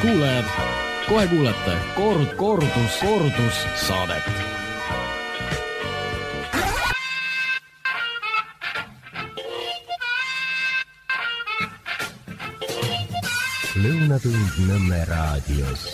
kuulajad, kohe kuulete kordus saadet. Lõunatund Nõmme raadios.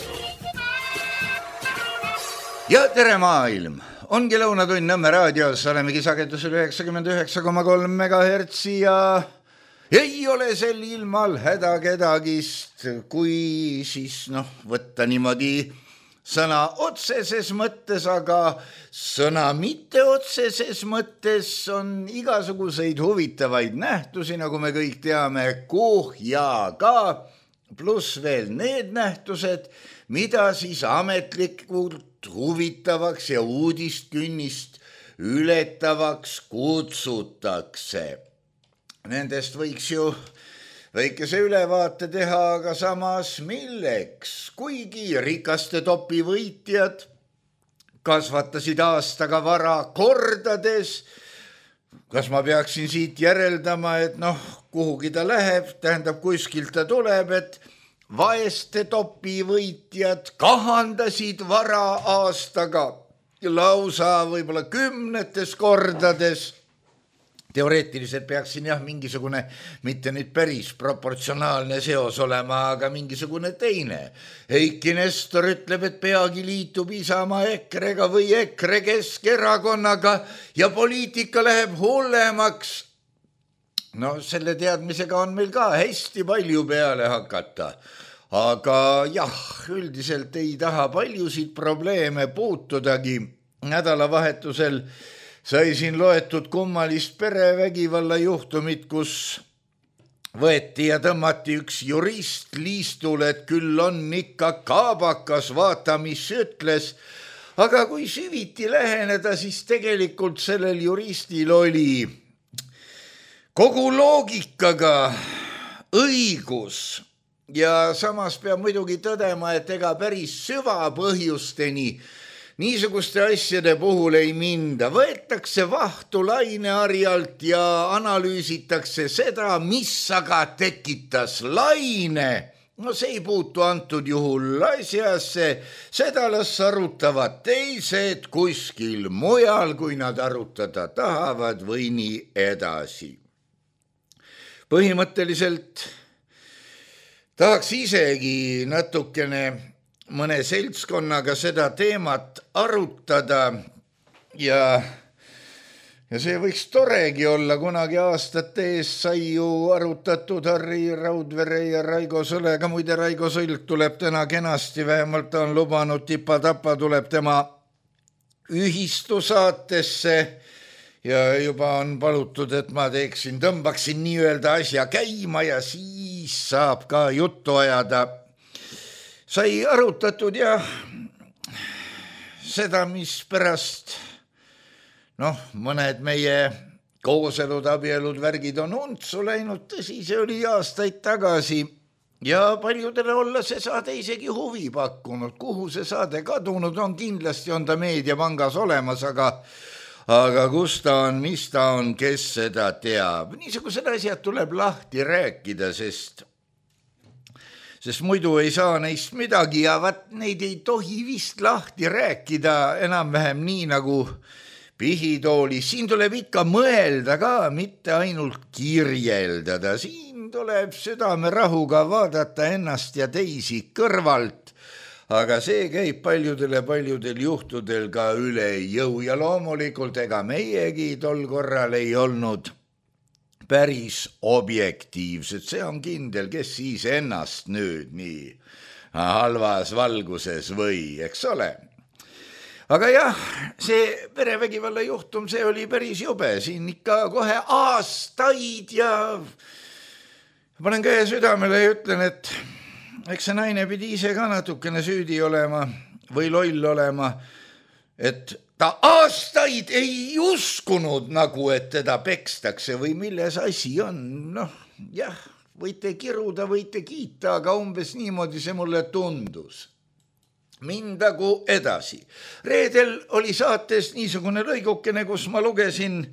Ja tere maailm! Ongi Lõunatund Nõmme raadios, olemegi sagedusel 99,3 MHz ja ei ole sel ilmal häda kedagist, kui siis võtta niimoodi sõna otseses mõttes, aga sõna mitte otseses mõttes on igasuguseid huvitavaid nähtusi, nagu me kõik teame, kuhjaga, pluss veel need nähtused, mida siis ametlikult huvitavaks ja uudistkünnist ületavaks kutsutakse. Nendest võiks ju väikese ülevaate teha, aga samas milleks? Kuigi rikaste topi võitjad kasvatasid aastaga vara kordades, kas ma peaksin siit järeldama, et kuhugi ta läheb, tähendab kuskilt ta tuleb, et vaeste topi võitjad kahandasid vara aastaga lausa võib-olla 10 kordades. Teoreetiliselt peaks siin mingisugune, mitte nüüd päris proportsionaalne seos olema, aga mingisugune teine. Heiki Nestor ütleb, et peagi liitub Isamaa EKRE-ga või EKRE Keskerakonnaga ja poliitika läheb hullemaks. Selle teadmisega on meil ka hästi palju peale hakata. Aga üldiselt ei taha paljusid probleeme puutudagi. Nädalavahetusel sai siin loetud kummalist perevägivalla juhtumit, kus võeti ja tõmmati üks jurist liistule, et küll on ikka kaabakas, vaata mis ütles. Aga kui süviti läheneda, siis tegelikult sellel juristil oli kogu loogikaga õigus ja samas peab muidugi tõdema, et ega päris süvapõhjusteni niisuguste asjade puhul ei minda. Võetakse vahtu laineharjalt ja analüüsitakse seda, mis aga tekitas laine. See ei puutu antud juhul asjasse, seda las arutavad teised kuskil mujal, kui nad arutada tahavad või nii edasi. Põhimõtteliselt tahaks isegi natukene mõne seltskonnaga seda teemat arutada ja see võiks toregi olla. Kunagi aastate ees sai ju arutatud Harri Raudvere ja Raigo Sõlega. Muide, Raigo Sõlg tuleb täna kenasti, vähemalt on lubanud, tipa-tapa tuleb tema ühistusaatesse ja juba on palutud, et ma tõmbaksin nii-öelda asja käima ja siis saab ka juttu ajada. Sai arutatud seda, mis pärast mõned meie kooselud, abielud, värgid on untsu läinud, tõsi, see oli aastaid tagasi ja paljudele olla see saade isegi huvi pakkunud. Kuhu see saade kadunud on, kindlasti on ta meediapangas olemas, aga kus ta on, mis ta on, kes seda teab. Niisugused asjad tuleb lahti rääkida, sest muidu ei saa neist midagi ja neid ei tohi vist lahti rääkida enam-vähem nii nagu pihitoolis. Siin tuleb ikka mõelda ka, mitte ainult kirjeldada. Siin tuleb südamerahuga vaadata ennast ja teisi kõrvalt, aga see käib paljudel juhtudel ka üle jõu ja loomulikult ega meiegi tol korral ei olnud päris objektiivsed, see on kindel, kes siis ennast nüüd nii halvas valguses või, eks ole. Aga see perevägivalla juhtum, see oli päris jube, siin ikka kohe aastaid ja panen käe südamele ja ütlen, et eks see naine pidi ise ka natukene süüdi olema või loll olema, et ta aastaid ei uskunud nagu, et teda pekstakse või milles asi on. Võite kiruda, võite kiita, aga umbes niimoodi see mulle tundus. Mindagu edasi. Reedel oli saates niisugune lõigukene, kus ma lugesin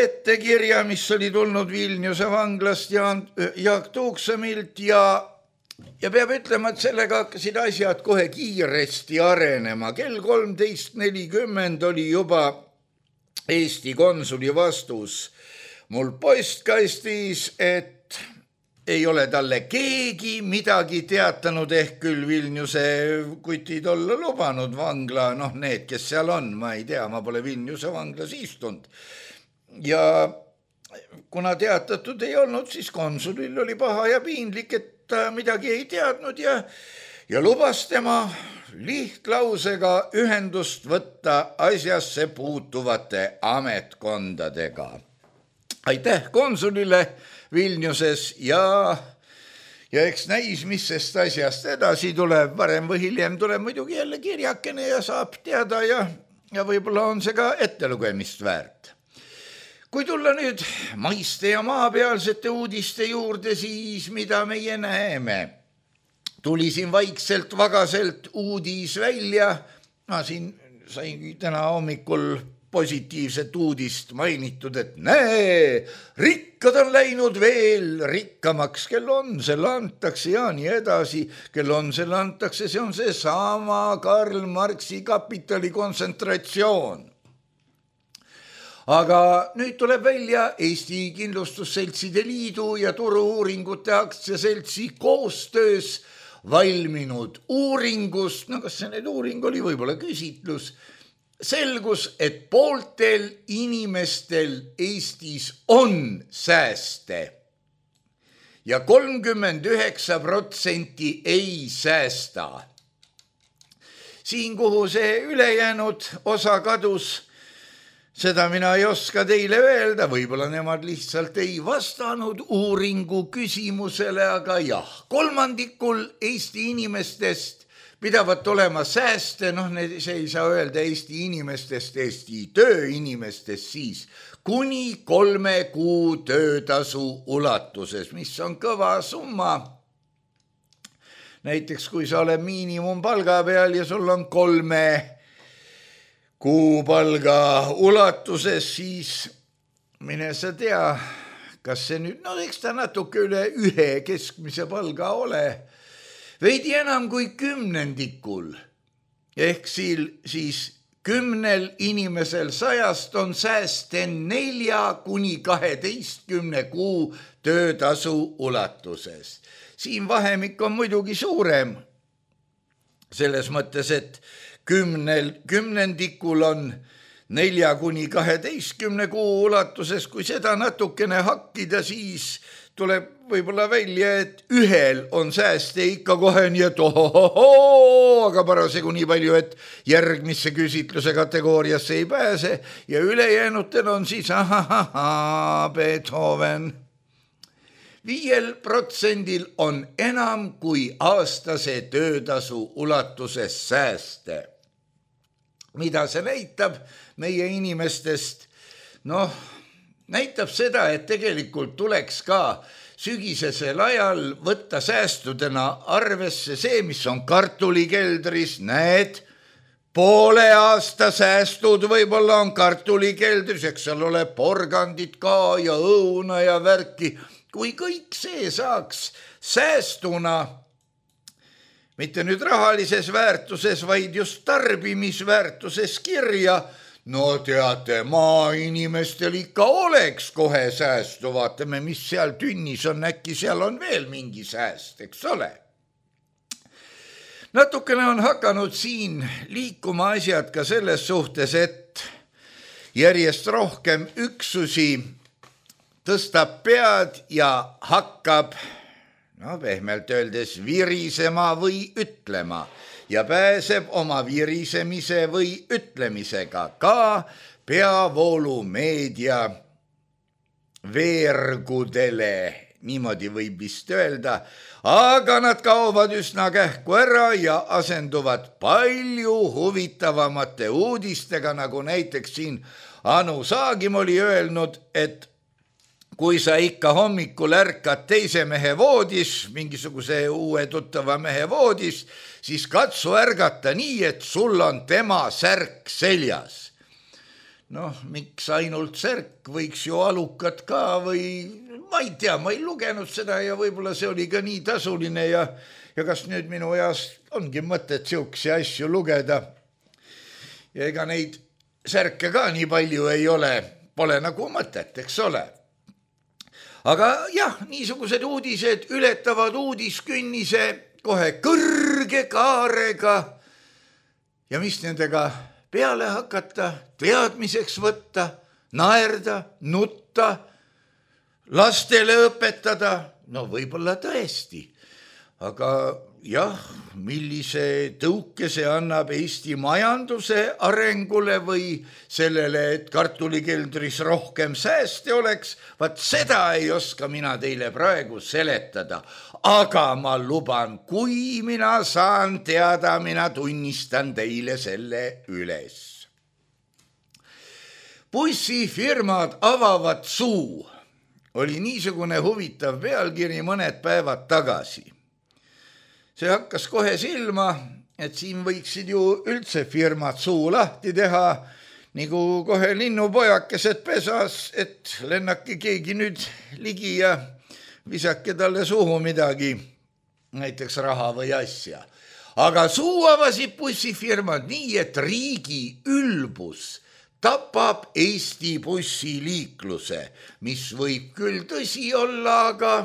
ettekirja, mis oli tulnud Vilniuse vanglast Jaak Tuuksemilt ja ja peab ütlema, et sellega hakkasid asjad kohe kiiresti arenema. Kell 13.40 oli juba Eesti konsuli vastus mul postkastis, et ei ole talle keegi midagi teatanud, ehk küll Vilniuse kutid olla lubanud vangla, need, kes seal on, ma ei tea, ma pole Vilniuse vanglas istunud. Ja kuna teatatud ei olnud, siis konsulil oli paha ja piinlik, et ta midagi ei teadnud ja lubas tema lihtlausega ühendust võtta asjasse puutuvate ametkondadega. Aitäh konsulile Vilniuses ja eks näis, mis sest asjast edasi tuleb. Varem või hiljem tuleb muidugi jälle kirjakene ja saab teada ja võib-olla on see ka ettelugemist väärt. Kui tulla nüüd maiste ja maapealsete uudiste juurde, siis mida meie näeme? Tuli siin vaikselt, vagaselt uudis välja. Ma siin sain täna hommikul positiivset uudist mainitud, et näe, rikkad on läinud veel rikkamaks, kel on, selle antakse ja nii edasi, kel on, selle antakse, see on see sama Karl Marxi kapitali kontsentratsioon. Aga nüüd tuleb välja Eesti Kindlustusseltside Liidu ja Turu-uuringute aktsiaseltsi koostöös valminud uuringust, kas see nüüd uuring oli, võib-olla küsitlus, selgus, et pooltel inimestel Eestis on sääste ja 39% ei säästa. Siin, kuhu see ülejäänud osa kadus, seda mina ei oska teile öelda, võib-olla nemad lihtsalt ei vastanud uuringu küsimusele, aga jah, 1/3 Eesti inimestest pidavat olema sääste, see ei saa öelda Eesti inimestest, Eesti tööinimestest siis, kuni 3 kuu töötasu ulatuses, mis on kõva summa. Näiteks kui sa oled miinimumpalga peal ja sul on 3 kuupalga ulatuses, siis mine sa tea, kas see nüüd, eks ta natuke üle 1 keskmise palga ole, veidi enam kui 10%, ehk siis 10 inimesel 100 on sääste 4 kuni 12 kuu töötasu ulatuses. Siin vahemik on muidugi suurem, selles mõttes, et 10% on 4 kuni 12 kuu ulatuses, kui seda natukene hakkida, siis tuleb võib-olla välja, et ühel on sääste ikka kohe nii, et aga parasjagu nii palju, et järgmisse küsitluse kategooriasse ei pääse ja ülejäänutel on siis Beethoven. 5% on enam kui aastase töötasu ulatuses sääste. Mida see näitab meie inimestest? Näitab seda, et tegelikult tuleks ka sügisesel ajal võtta säästudena arvesse see, mis on kartulikeldris, näed, poole aasta säästud võib-olla on kartulikeldris, eks seal ole porgandid ka ja õuna ja värki. Kui kõik see saaks säästuna, mitte nüüd rahalises väärtuses, vaid just tarbimisväärtuses kirja, teate, maainimestel ikka oleks kohe säästu, vaatame, mis seal tünnis on, äkki seal on veel mingi sääst, eks ole. Natukene on hakanud siin liikuma asjad ka selles suhtes, et järjest rohkem üksusi tõstab pead ja hakkab, pehmelt öeldes, virisema või ütlema ja pääseb oma virisemise või ütlemisega ka peavoolumeedia veergudele, niimoodi võib vist öelda, aga nad kaovad üsna kähku ära ja asenduvad palju huvitavamate uudistega, nagu näiteks siin Anu Saagim oli öelnud, et kui sa ikka hommikul ärkad teise mehe voodis, mingisuguse uue tuttava mehe voodis, siis katsu ärgata nii, et sul on tema särk seljas. Miks ainult särk, võiks ju alukad ka või ma ei tea, ma ei lugenud seda ja võib-olla see oli ka nii tasuline ja kas nüüd minu eas ongi mõtet siukse asju lugeda. Ja ega neid särke ka nii palju ei ole, pole nagu mõtet, eks ole. Aga jah, niisugused uudised ületavad uudiskünnise kohe kõrge kaarega ja mis nendega peale hakata, teadmiseks võtta, naerda, nutta, lastele õpetada, no võib-olla tõesti. Aga jah, millise tõuke see annab Eesti majanduse arengule või sellele, et kartulikeldris rohkem sääste oleks, vaat seda ei oska mina teile praegu seletada. Aga ma luban, kui mina saan teada, mina tunnistan teile selle üles. Bussifirmad avavad suu. Oli niisugune huvitav pealkiri mõned päevad tagasi. See hakkas kohe silma, et siin võiksid ju üldse firmad suu lahti teha, nagu kohe linnupojakesed pesas, et lennake keegi nüüd ligi ja visake talle suhu midagi, näiteks raha või asja. Aga suu avasid bussifirmad nii, et riigi ülbus tapab Eesti bussiliikluse, mis võib küll tõsi olla,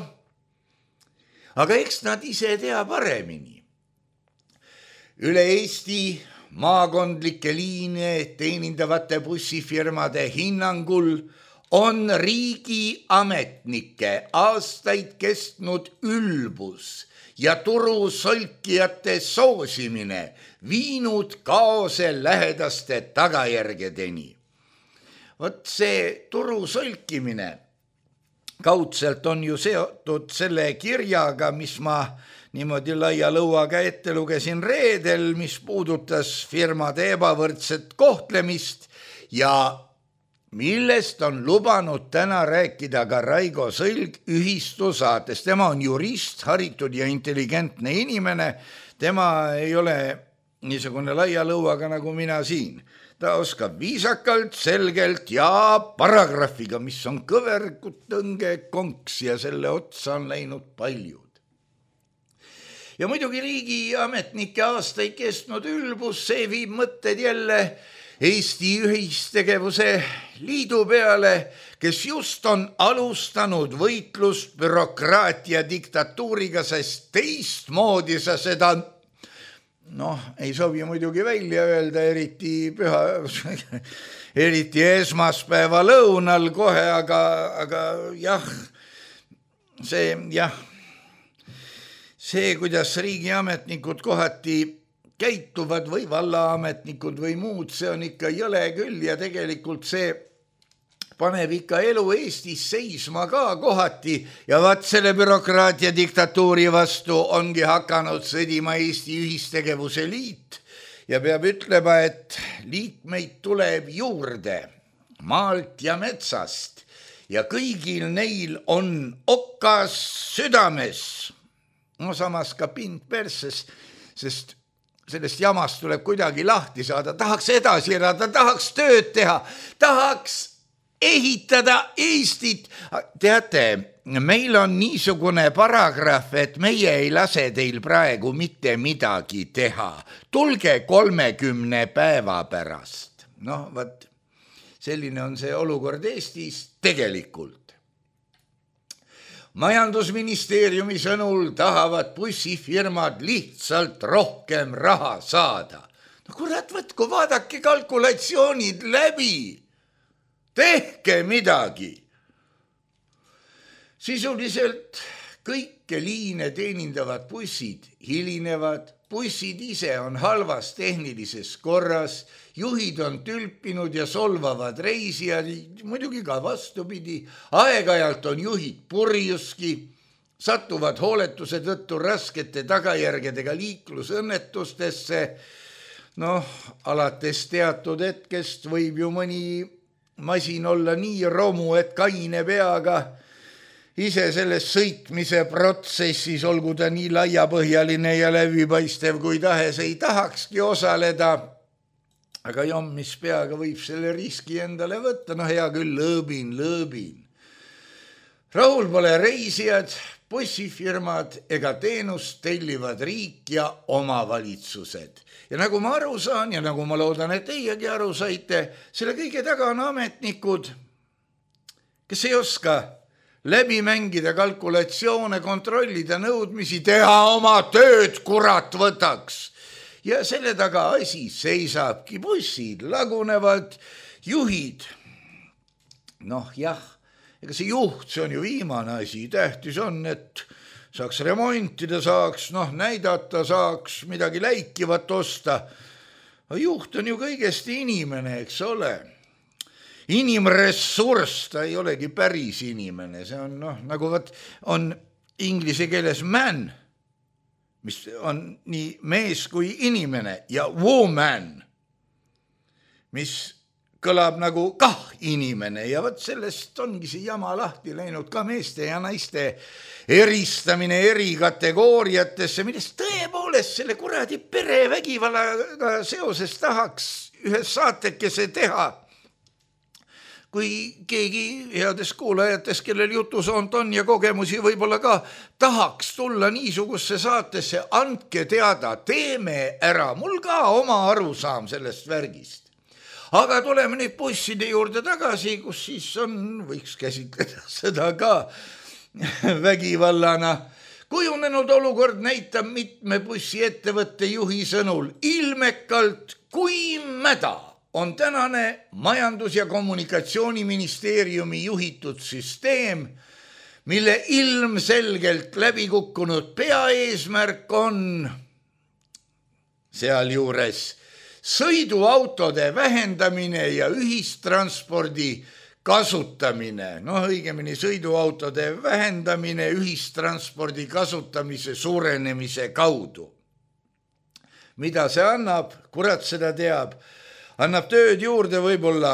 aga eks nad ise tea paremini. Üle Eesti maakondlike liine teenindavate bussifirmade hinnangul on riigi ametnike aastaid kestnud ülbus ja turusolkijate soosimine viinud kaose lähedaste tagajärgedeni. Vot see turusolkimine kaudselt on ju seotud selle kirjaga, mis ma niimoodi laia lõuaga ette lugesin reedel, mis puudutas firmade ebavõrdset kohtlemist ja millest on lubanud täna rääkida ka Raigo Sõlg ühistu saates. Tema on jurist, haritud ja intelligentne inimene. Tema ei ole niisugune laia lõuaga nagu mina siin. Ta oskab viisakalt, selgelt ja paragrahviga, mis on kõvergutõnge konks ja selle otsa on läinud paljud. Ja muidugi riigi ametnike aastaid kestnud ülbus, see viib mõtted jälle Eesti Ühistegevuse Liidu peale, kes just on alustanud võitlust bürokraatia diktatuuriga, sest teistmoodi sa seda ei sobi muidugi välja öelda, eriti esmaspäeva lõunal kohe, aga jah, see, kuidas riigiametnikud kohati käituvad või vallaametnikud või muud, see on ikka jõle küll ja tegelikult see paneb ikka elu Eestis seisma ka kohati ja vaat selle bürokraatia diktatuuri vastu ongi hakanud sõdima Eesti Ühistegevuse Liit ja peab ütlema, et liikmeid tuleb juurde maalt ja metsast ja kõigil neil on okas südames. Samas ka pind perses, sest sellest jamast tuleb kuidagi lahti saada, tahaks edasi elada, tahaks tööd teha, tahaks ehitada Eestit. Teate, meil on niisugune paragrahv, et meie ei lase teil praegu mitte midagi teha. Tulge 30 päeva pärast. Vaat selline on see olukord Eestis tegelikult. Majandusministeeriumi sõnul tahavad bussifirmad lihtsalt rohkem raha saada. Kurat, võtku, vaadake kalkulatsioonid läbi. Tehke midagi. Sisuliselt kõike liine teenindavad bussid hilinevad, bussid ise on halvas tehnilises korras, juhid on tülpinud ja solvavad reisijad, muidugi ka vastupidi, aeg-ajalt on juhid purjuski, satuvad hooletuse tõttu raskete tagajärgedega liiklusõnnetustesse, alates teatud hetkest võib ju mõni masin olla nii romu, et kaine peaga ise selles sõitmise protsessis, olgu ta nii laiapõhjaline ja läbipaistev kui tahes, ei tahakski osaleda, aga jommis peaga võib selle riski endale võtta, hea küll, lõõbin. rahul pole reisijad, bussifirmad ega teenust tellivad riik ja omavalitsused. Ja nagu ma aru saan ja nagu ma loodan, et teiegi aru saite, selle kõige taga on ametnikud, kes ei oska läbi mängida kalkulatsioone, kontrollida nõudmisi, teha oma tööd, kurat võtaks. Ja selle taga asi seisabki, bussid lagunevad, juhid. Noh jah, ega see juht, see on ju viimane asi, tähtis on, et saaks remontida, saaks näidata, saaks midagi läikivat osta. Juht on ju kõigest inimene, eks ole. Inimressurss, ta ei olegi päris inimene, see on nagu on inglise keeles man, mis on nii mees kui inimene, ja woman, mis kõlab nagu kah inimene, ja sellest ongi see jama lahti läinud, ka meeste ja naiste eristamine eri kategooriatesse, millest tõepoolest selle kuradi perevägivallaga seoses tahaks ühe saatekese teha. Kui keegi heades kuulajates, kellel jutusoont on ja kogemusi võib-olla ka, tahaks tulla niisugusse saatesse, andke teada, teeme ära, mul ka oma arusaam sellest värgist. Aga tuleme nüüd busside juurde tagasi, kus siis võiks käsitleda seda ka vägivallana. Kujunenud olukord näitab mitme bussiettevõtte juhi sõnul ilmekalt, kui mäda on tänane Majandus- ja Kommunikatsiooniministeeriumi juhitud süsteem, mille ilmselgelt läbikukkunud peaeesmärk on sealjuures sõiduautode vähendamine ja ühistranspordi kasutamine. Õigemini sõiduautode vähendamine ühistranspordi kasutamise suurenemise kaudu. Mida see annab, kurat seda teab. Annab tööd juurde võib-olla,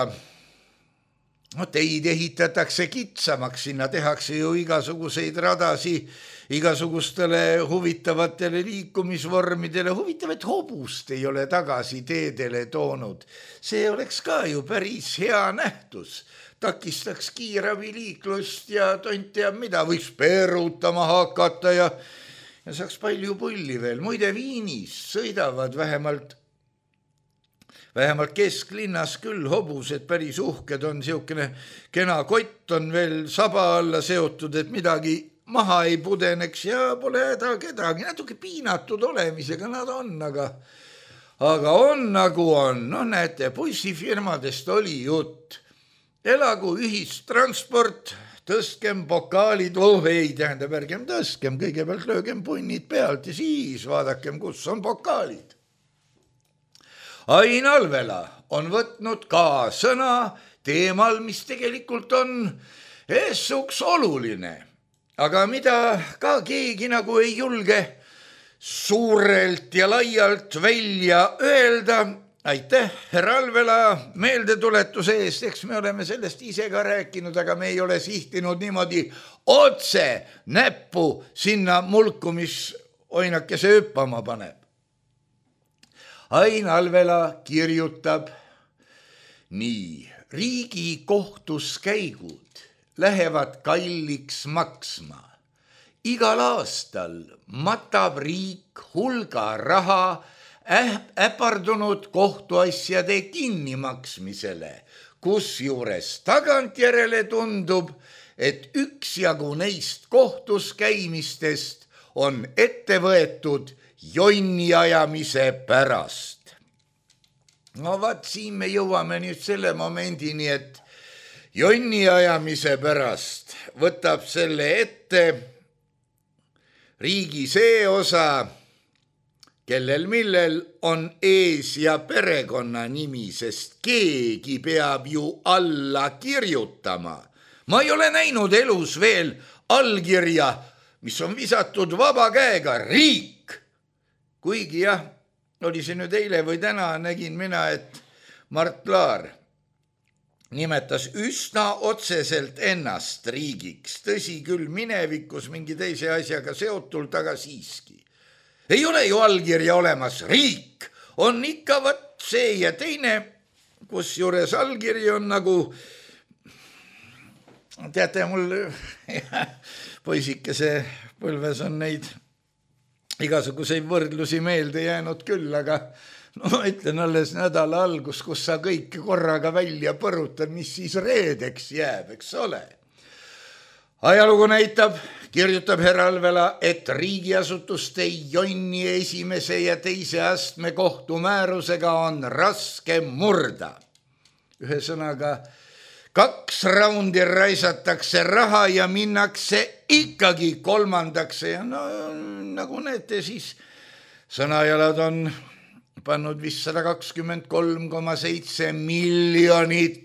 teid ehitatakse kitsamaks, sinna tehakse ju igasuguseid radasi, igasugustele huvitavatele liikumisvormidele, huvitavat hobust ei ole tagasi teedele toonud. See oleks ka ju päris hea nähtus, takistaks kiirabiliiklust ja tont teab mida, võiks peerutama hakata ja saaks palju pulli veel. Muide Viinis sõidavad vähemalt kesklinnas küll hobused päris uhked on, siukene kena kott on veel saba alla seotud, et midagi maha ei pudeneks ja pole häda kedagi, natuke piinatud olemisega nad on, aga on nagu on. Näete, bussifirmadest oli jutt. Elagu ühistransport, tõstkem pokaalid, ärgem tõstkem, kõigepealt löögem punnid pealt ja siis vaadakem, kus on pokaalid. Ain Alvela on võtnud ka sõna teemal, mis tegelikult on essuks oluline, aga mida ka keegi nagu ei julge suurelt ja laialt välja öelda. Aitäh, härra Alvela, meeldetuletuse eest, eks me oleme sellest ise ka rääkinud, aga me ei ole sihtinud niimoodi otse näppu sinna mulku, mis oinakese hüppama paneb. Ain Alvela kirjutab nii: riigi kohtuskäigud lähevad kalliks maksma. Igal aastal matab riik hulga raha äpardunud kohtuasjade kinnimaksmisele, kusjuures tagantjärele tundub, et üksjagu neist kohtuskäimistest on ette võetud jonni ajamise pärast. Siin me jõuame nüüd selle momendini, et jonni ajamise pärast võtab selle ette riigi see osa, kellel millel on ees ja perekonna nimi, sest keegi peab ju alla kirjutama. Ma ei ole näinud elus veel allkirja, mis on visatud vaba käega, riik. Kuigi jah, oli see nüüd eile või täna, nägin mina, et Mart Laar nimetas üsna otseselt ennast riigiks. Tõsi küll minevikus mingi teise asjaga seotult, aga siiski. Ei ole ju allkirja olemas, riik on ikka see ja teine, kus juures allkiri on nagu teate, mul poisikese põlves on neid igasuguseid võrdlusi meelde jäänud küll, aga no ma ütlen alles nädala algus, kus sa kõike korraga välja põrutad, mis siis reedeks jääb, eks ole. Ajalugu näitab, kirjutab härra Alvela, et riigiasutuste jonni esimese ja teise astme kohtumäärusega on raske murda. Ühesõnaga, 2 raundi raisatakse raha ja minnakse ikkagi 3. ja no nagu näete, siis sõnajalad on pannud vist 123,7 miljonit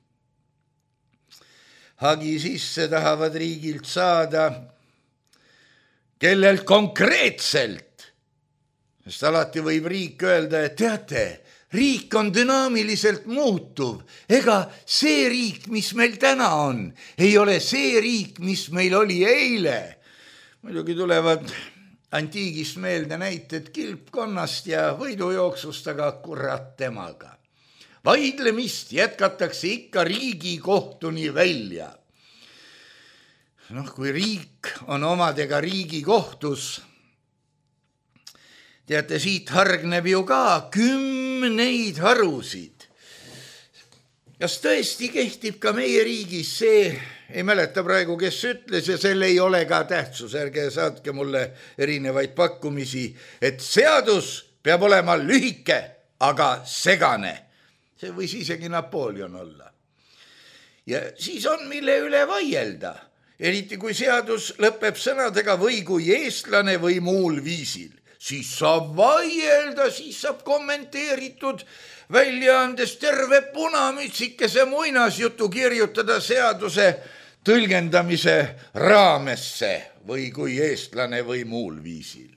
hagi sisse tahavad riigilt saada, kellelt konkreetselt, sest alati võib riik öelda, et teate, riik on dünaamiliselt muutuv, ega see riik, mis meil täna on, ei ole see riik, mis meil oli eile. Muidugi tulevad antiigist meelde näited kilpkonnast ja võidujooksust, aga kurat temaga. Vaidlemist jätkatakse ikka riigikohtuni välja. Kui riik on omadega riigikohtus, teate, siit hargneb ju ka 10 harusid. Kas tõesti kehtib ka meie riigis see, ei mäleta praegu, kes ütles, ja selle ei ole ka tähtsus, ärge saatke mulle erinevaid pakkumisi, et seadus peab olema lühike, aga segane. See võis isegi Napoleon olla. Ja siis on, mille üle vaielda, eriti kui seadus lõpeb sõnadega või kui eestlane või muul viisil. Siis saab vaielda, siis saab kommenteeritud väljaandes terve punamütsikese muinasjutu kirjutada seaduse tõlgendamise raamesse või kui eestlane või muul viisil.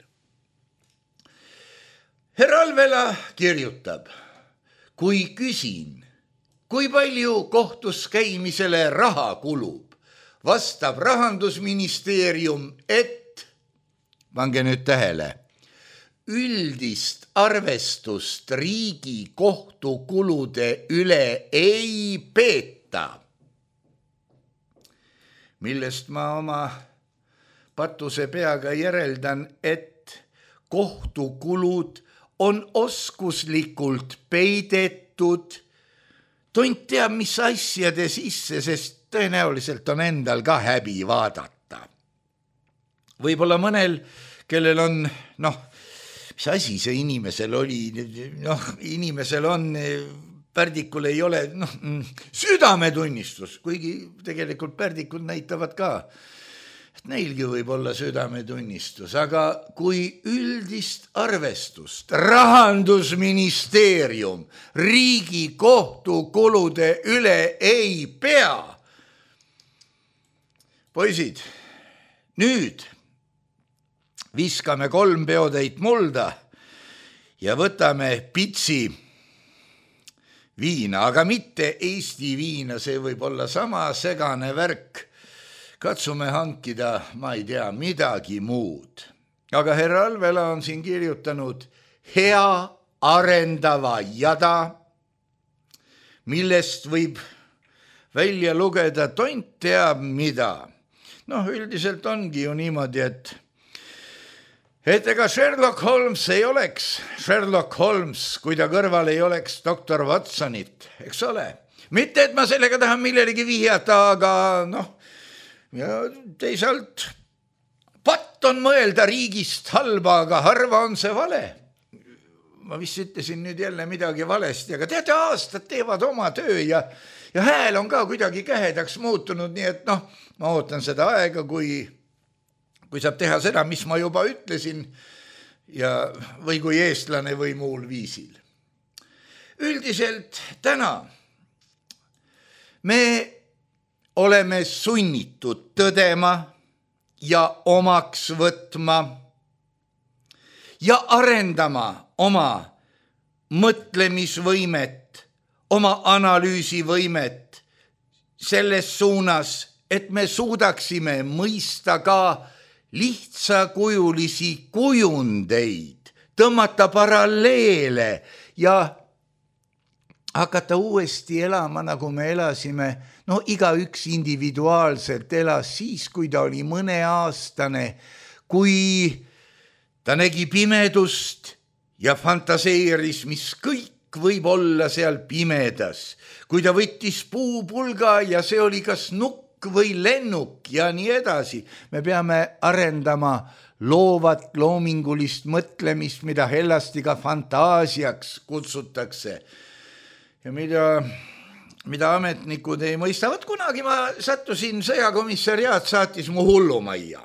Härra Alvela kirjutab, kui küsin, kui palju kohtus käimisele raha kulub, vastab Rahandusministeerium, et, pange nüüd tähele, üldist arvestust riigi kohtukulude üle ei peeta. Millest ma oma patuse peaga järeldan, et kohtukulud on oskuslikult peidetud, tont teab mis asjade sisse, sest tõenäoliselt on endal ka häbi vaadata. Võib-olla mõnel, kellel on, mis asi see inimesel oli, inimesel on, pärdikul ei ole, südametunnistus, kuigi tegelikult pärdikud näitavad ka, et neilgi võib olla südametunnistus, aga kui üldist arvestust Rahandusministeerium riigi kohtukulude üle ei pea, poisid, nüüd viskame 3 peotäit mulda ja võtame pitsi viina, aga mitte Eesti viina, see võib olla sama segane värk. Katsume hankida, ma ei tea, midagi muud. Aga härra Alvela on siin kirjutanud hea arendava jada, millest võib välja lugeda tont teab mida. Üldiselt ongi ju niimoodi, et ega Sherlock Holmes ei oleks Sherlock Holmes, kui ta kõrval ei oleks doktor Watsonit, eks ole. Mitte, et ma sellega tahan millelegi vihjata, aga ja teisalt patt on mõelda riigist halba, aga harva on see vale. Ma vist ütlesin nüüd jälle midagi valesti, aga teate, aastad teevad oma töö ja hääl on ka kuidagi kähedaks muutunud, nii et ma ootan seda aega, kui saab teha seda, mis ma juba ütlesin, või kui eestlane või muul viisil. Üldiselt täna me oleme sunnitud tõdema ja omaks võtma ja arendama oma mõtlemisvõimet, oma analüüsivõimet selles suunas, et me suudaksime mõista ka lihtsakujulisi kujundeid, tõmmata paralleele ja hakata uuesti elama, nagu me elasime, no igaüks individuaalselt elas siis, kui ta oli mõneaastane, kui ta nägi pimedust ja fantaseeris, mis kõik võib olla seal pimedas, kui ta võttis puupulga ja see oli kas nukk või lennuk ja nii edasi. Me peame arendama loovat loomingulist mõtlemist, mida Hellastiga fantaasiaks kutsutakse ja mida ametnikud ei mõista. Võt kunagi ma sattusin, sõjakomissariaat saatis mu hullumajja.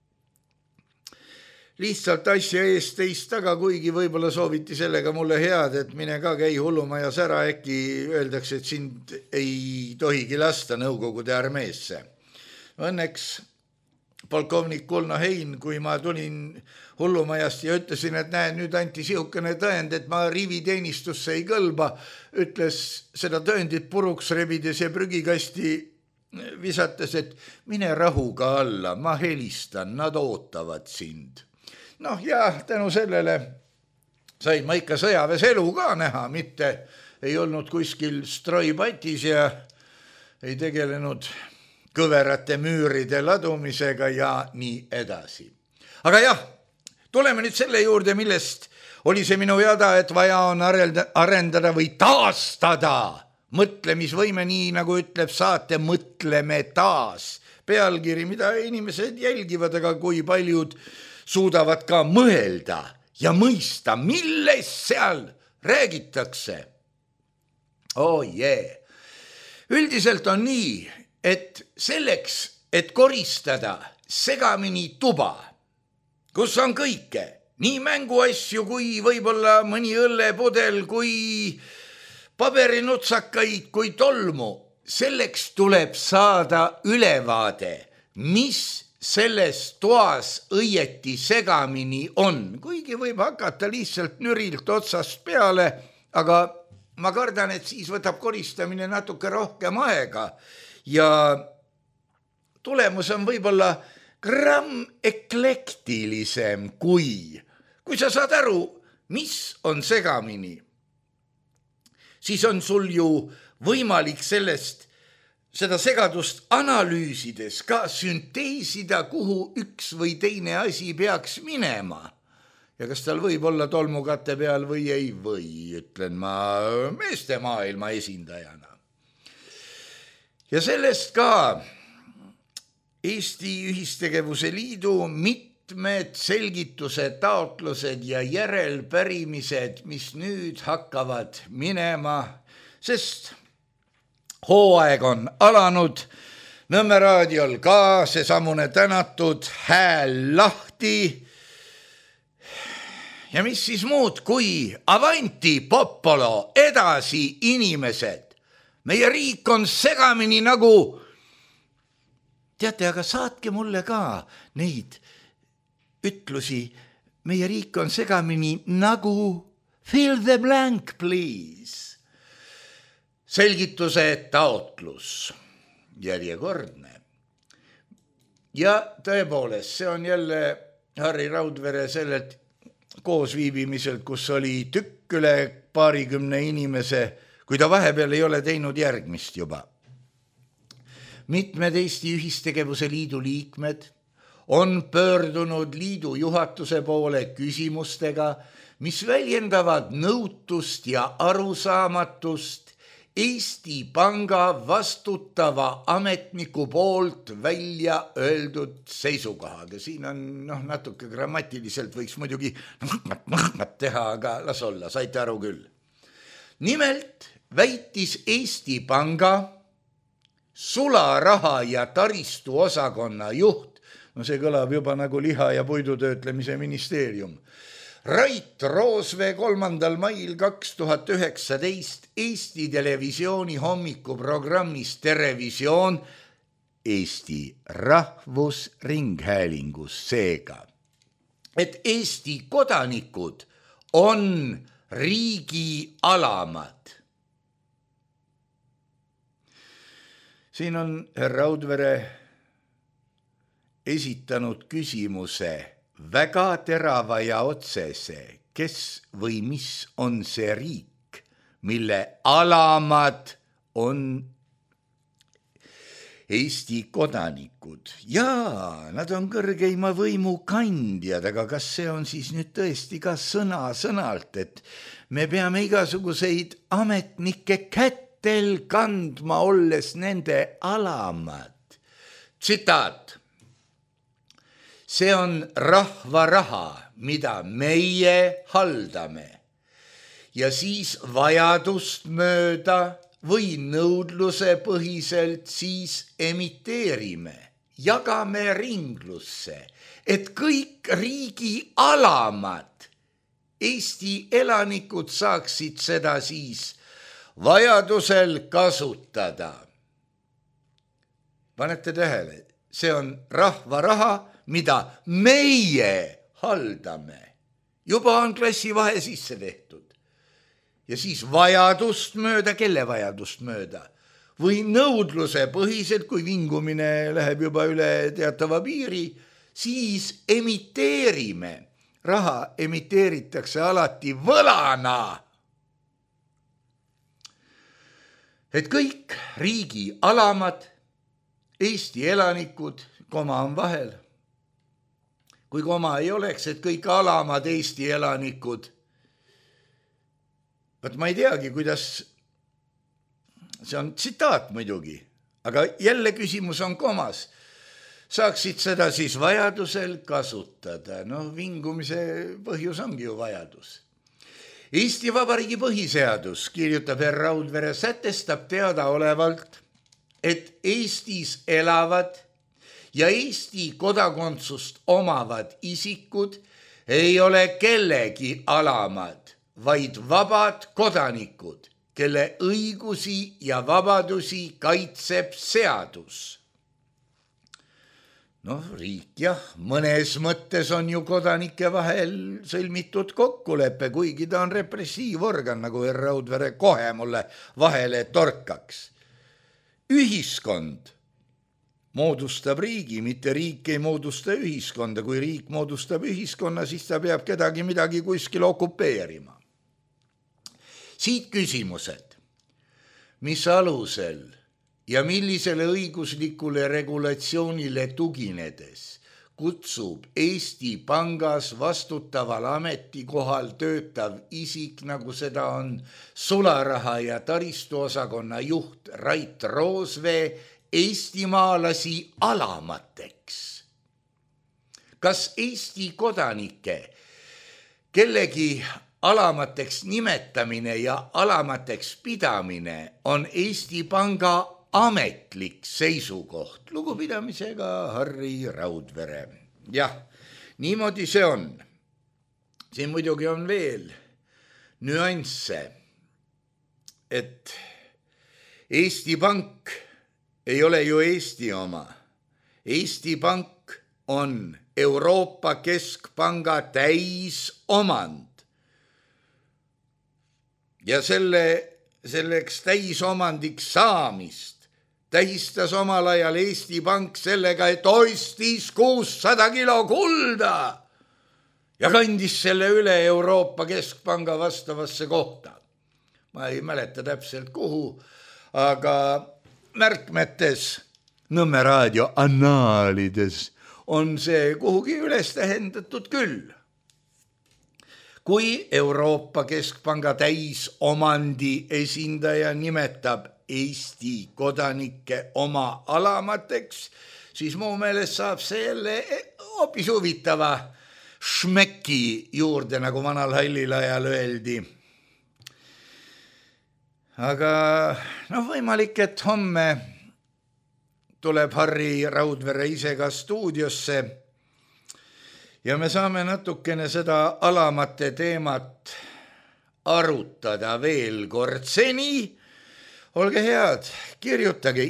Lihtsalt asja eest teist taga, kuigi võib-olla sooviti sellega mulle head, et mine ka käi hullumajas ära, äkki öeldakse, et sind ei tohigi lasta Nõukogude armeesse. Õnneks polkovnik Kulno Hein, kui ma tulin hullumajast ja ütlesin, et näe, nüüd anti sihukene tõend, et ma riviteenistusse ei kõlba, ütles seda tõendit puruks rebides ja prügikasti visates, et mine rahuga alla, ma helistan, nad ootavad sind. Noh, ja tänu sellele sain ma ikka sõjaväes elu ka näha, mitte ei olnud kuskil stroipatis ja ei tegelenud kõverate müüride ladumisega ja nii edasi. Aga jah, tuleme nüüd selle juurde, millest oli see minu jada, et vaja on arendada või taastada mõtlemisvõime, nii nagu ütleb saate Mõtleme taas. Pealkiri, mida inimesed jälgivad, aga kui paljud suudavad ka mõelda ja mõista, millest seal räägitakse. Oh yeah. Üldiselt on nii, et selleks, et koristada segamini tuba, kus on kõike, nii mänguasju kui võib-olla mõni õllepudel, kui paberinutsakaid, kui tolmu, selleks tuleb saada ülevaade, mis selles toas õieti segamini on. Kuigi võib hakata lihtsalt nürilt otsast peale, aga ma kardan, et siis võtab koristamine natuke rohkem aega ja tulemus on võib-olla gramm eklektilisem, kui sa saad aru, mis on segamini, siis on sul ju võimalik seda segadust analüüsides ka sünteesida, kuhu üks või teine asi peaks minema. Ja kas tal võib olla tolmukate peal või ei või, ütlen ma meeste maailma esindajana. Ja sellest ka Eesti Ühistegevuse Liidu mitmed selgituse taotlused ja järelpärimised, mis nüüd hakkavad minema, sest hooaeg on alanud, Nõmme raadiol ka seesamune tänatud hääl lahti. Ja mis siis muud kui avanti popolo, edasi inimesed. Meie riik on segamini nagu, teate, aga saatke mulle ka neid ütlusi, meie riik on segamini nagu fill the blank, please. Selgituse taotlus, järjekordne. Ja tõepoolest, see on jälle Harri Raudvere sellelt koosviibimiselt, kus oli tükk üle 20 inimese, kui ta vahepeal ei ole teinud järgmist juba. Mitmed Eesti Ühistegevuse Liidu liikmed on pöördunud liidu juhatuse poole küsimustega, mis väljendavad nõutust ja arusaamatust Eesti Panga vastutava ametniku poolt välja öeldud seisukohaga. Siin on natuke grammatiliselt võiks muidugi teha, aga las olla, saite aru küll. Nimelt väitis Eesti Panga sularaha ja taristu osakonna juht, see kõlab juba nagu liha- ja puidutöötlemise ministeerium, Rait Roosvee 3. mail 2019 Eesti Televisiooni hommikuprogrammis Terevisioon Eesti Rahvusringhäälingus seega, et Eesti kodanikud on riigi alamad. Siin on härra Raudvere esitanud küsimuse väga terava ja otsese, kes või mis on see riik, mille alamad on Eesti kodanikud. Jaa, nad on kõrgeima võimu kandjad, aga kas see on siis nüüd tõesti ka sõnalt, et me peame igasuguseid ametnikke kätel kandma, olles nende alamad? Tsitaat. See on rahva raha, mida meie haldame ja siis vajadust mööda või nõudluse põhiselt siis emiteerime, jagame ringlusse, et kõik riigi alamad, Eesti elanikud saaksid seda siis vajadusel kasutada. Panete tähele, see on rahva raha, mida meie haldame. Juba on klassivahe sisse tehtud. Ja siis vajadust mööda, kelle vajadust mööda? Või nõudluse põhiselt, kui vingumine läheb juba üle teatava piiri, siis emiteerime. Raha emiteeritakse alati võlana. Et kõik riigi alamad, Eesti elanikud, koma on vahel. Kui koma ei oleks, et kõik alamad Eesti elanikud, võt ma ei teagi, kuidas, see on tsitaat muidugi, aga jälle küsimus on komas, saaksid seda siis vajadusel kasutada. Vingumise põhjus ongi ju vajadus. Eesti Vabariigi põhiseadus, kirjutab R. Raudvere, sätestab teadaolevalt, et Eestis elavad ja Eesti kodakondsust omavad isikud ei ole kellegi alamad, vaid vabad kodanikud, kelle õigusi ja vabadusi kaitseb seadus. Riik jah, mõnes mõttes on ju kodanike vahel sõlmitud kokkulepe, kuigi ta on repressiivorgan, nagu R. Raudvere kohe mulle vahele torkaks. Ühiskond moodustab riigi, mitte riik ei moodusta ühiskonda. Kui riik moodustab ühiskonna, siis ta peab kedagi midagi kuskil okupeerima. Siit küsimused, mis alusel ja millisele õiguslikule regulatsioonile tuginedes kutsub Eesti Pangas vastutaval ametikohal töötav isik, nagu seda on sularaha ja taristuosakonna juht Rait Roosvee, eestimaalasi alamateks. Kas Eesti kodanike kellegi alamateks nimetamine ja alamateks pidamine on Eesti Panga ametlik seisukoht? Lugupidamisega Harri Raudvere. Jah, niimoodi see on. Siin muidugi on veel nüansse, et Eesti Pank ei ole ju Eesti oma. Eesti Pank on Euroopa Keskpanga täisomand. Ja selleks täisomandiks saamist tähistas omal ajal Eesti Pank sellega, et ostis 600 kilo kulda ja kandis selle üle Euroopa Keskpanga vastavasse kohta. Ma ei mäleta täpselt kuhu, aga märkmetes, Nõmme raadio annaalides on see kuhugi üles tähendatud küll. Kui Euroopa Keskpanga täisomandi esindaja nimetab Eesti kodanikke oma alamateks, siis mu meelest saab see jälle hoopis huvitava šmeki juurde, nagu vanal hallil ajal öeldi. Aga võimalik, et homme tuleb Harri Raudvere ise ka stuudiosse ja me saame natukene seda alamate teemat arutada veel kord. Seni, olge head, kirjutage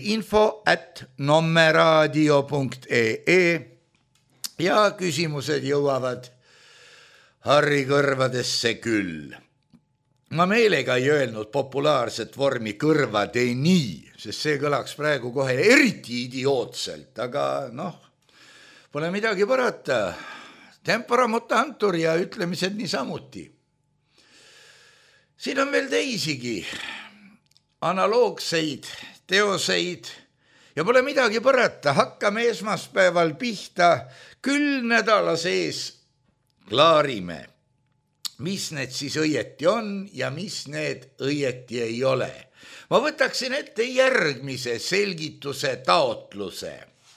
info@nommeradio.ee ja küsimused jõuavad Harri kõrvadesse küll. Ma meelega ei öelnud populaarset vormi kõrvadeni, sest see kõlaks praegu kohe eriti idiootselt, aga pole midagi parata. Tempora mutantur ja ütlemised niisamuti. Siin on veel teisigi analoogseid teoseid ja pole midagi parata, hakkame esmaspäeval pihta, küll nädala sees klaarime, mis need siis õieti on ja mis need õieti ei ole. Ma võtaksin ette järgmise selgituse taotluse,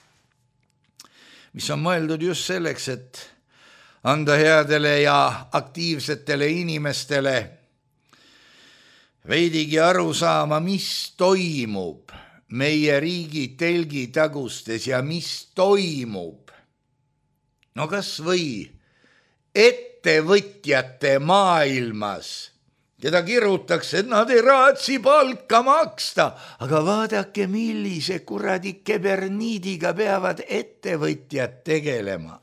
mis on mõeldud just selleks, et anda headele ja aktiivsetele inimestele veidigi aru saama, mis toimub meie riigi telgitagustes ja mis toimub. No kas või ettevõtjate maailmas, keda kirutakse, et nad ei raatsi palka maksta, aga vaadake, millise kuradi keberniidiga peavad ettevõtjad tegelema.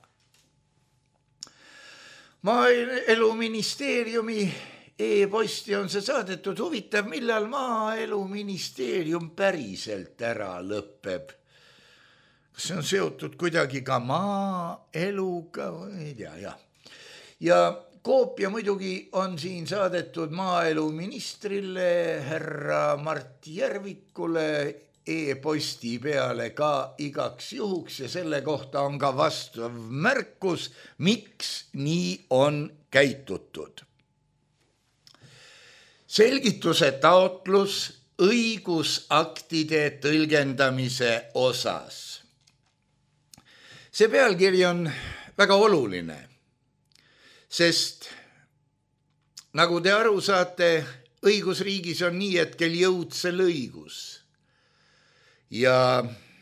Maaeluministeeriumi e-posti on see saadetud, huvitav, millal Maaeluministeerium päriselt ära lõpeb. Kas see on seotud kuidagi ka maaeluga, ei tea, jah. Ja koopia muidugi on siin saadetud maaeluministrile härra Mart Järvikule e-posti peale ka igaks juhuks ja selle kohta on ka vastav märkus, miks nii on käitutud. Selgituse taotlus õigusaktide tõlgendamise osas. See pealkiri on väga oluline, sest nagu te aru saate, õigusriigis on nii hetkel jõudsel õigus. Ja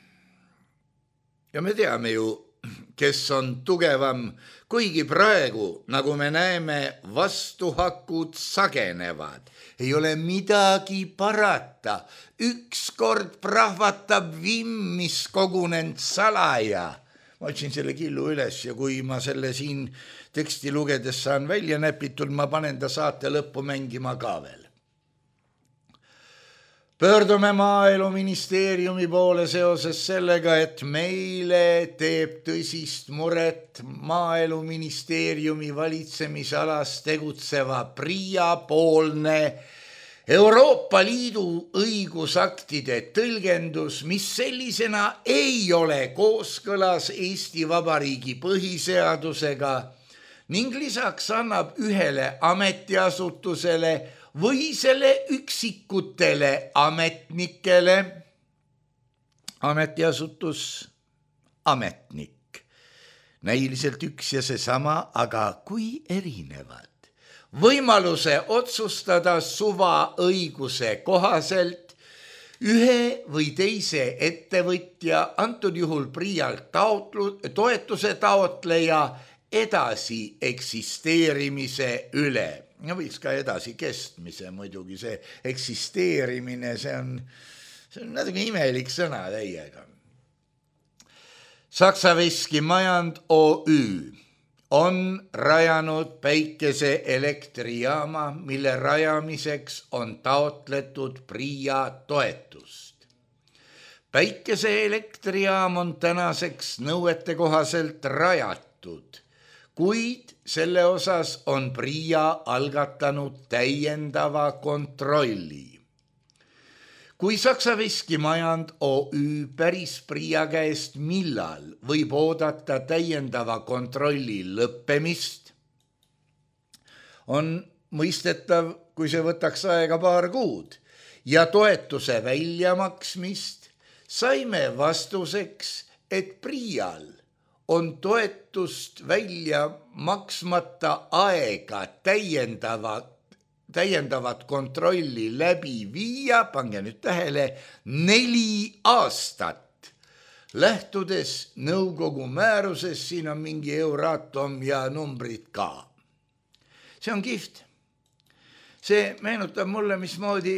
me teame ju, kes on tugevam, kuigi praegu, nagu me näeme, vastuhakud sagenevad. Ei ole midagi parata. Ükskord prahvatab vimm, mis kogunend salaja. Ma otsin selle killu üles ja kui ma selle siin teksti lugedes saan välja näpitud, ma panen ta saate lõppu mängima ka veel. Pöördume Maaeluministeeriumi poole seoses sellega, et meile teeb tõsist muret Maaeluministeeriumi valitsemisalas tegutseva PRIA poolne Euroopa Liidu õigusaktide tõlgendus, mis sellisena ei ole kooskõlas Eesti Vabariigi põhiseadusega ning lisaks annab ühele ametiasutusele või selle üksikutele ametnikele, ametiasutus, ametnik, näiliselt üks ja seesama, aga kui erinevad, võimaluse otsustada suvaõiguse kohaselt ühe või teise ettevõtja, antud juhul PRIA-lt toetuse taotleja edasi eksisteerimise üle. Ja võiks ka edasi kestmise muidugi, see eksisteerimine, see on natuke imelik sõna täiega. Saksa Veskimajand OÜ on rajanud päikeseelektrijaama, mille rajamiseks on taotletud PRIA toetust. Päikeseelektrijaam on tänaseks nõuete kohaselt rajatud, kuid selle osas on PRIA algatanud täiendava kontrolli. Kui Saksa Veskimajand OÜ päris PRIA käest millal võib oodata täiendava kontrolli lõppemist, on mõistetav, kui see võtaks aega paar kuud ja toetuse väljamaksmist, saime vastuseks, et PRIA-l on toetust välja maksmata aega täiendavat kontrolli läbi viia, pange nüüd tähele, 4 aastat. Lähtudes nõukogu määruses, siin on mingi Euratom ja numbrid ka. See on kihvt. See meenutab mulle, mismoodi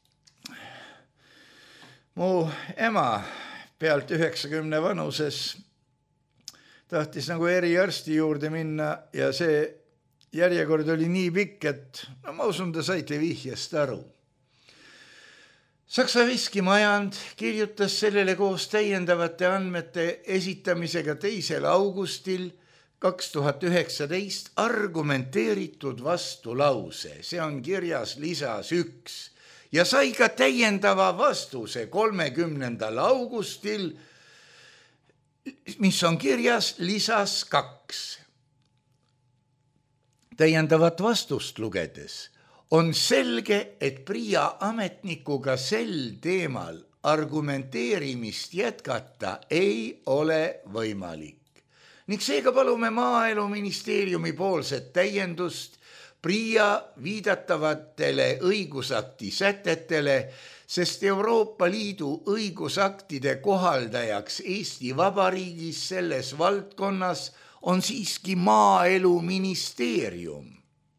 mu ema pealt 90 vanuses tahtis nagu eriarsti juurde minna ja see järjekord oli nii pikk, et ma usun, te saite vihjest aru. Saksa Veskimajand kirjutas sellele koos täiendavate andmete esitamisega 2. augustil 2019 argumenteeritud vastulause, see on kirjas lisas 1 ja sai ka täiendava vastuse 30. augustil, mis on kirjas lisas 2. Täiendavat vastust lugedes on selge, et PRIA ametnikuga sel teemal argumenteerimist jätkata ei ole võimalik. Ning seega palume Maaeluministeeriumi poolset täiendust PRIA viidatavatele õigusakti sätetele, sest Euroopa Liidu õigusaktide kohaldajaks Eesti Vabariigis selles valdkonnas on siiski Maaeluministeerium.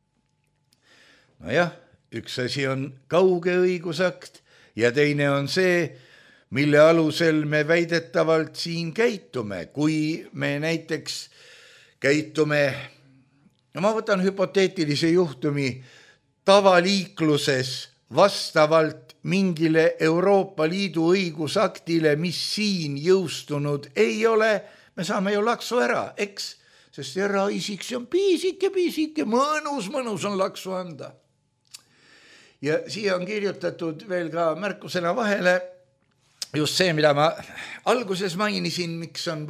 Nojah, üks asi on kauge õigusakt ja teine on see, mille alusel me väidetavalt siin käitume. Kui me näiteks käitume, ma võtan hüpoteetilise juhtumi, tavaliikluses vastavalt mingile Euroopa Liidu õigusaktile, mis siin jõustunud ei ole, me saame ju laksu ära, eks? Sest eraisik, see on piisike, mõnus on laksu anda. Ja siia on kirjutatud veel ka märkusena vahele just see, mida ma alguses mainisin, miks on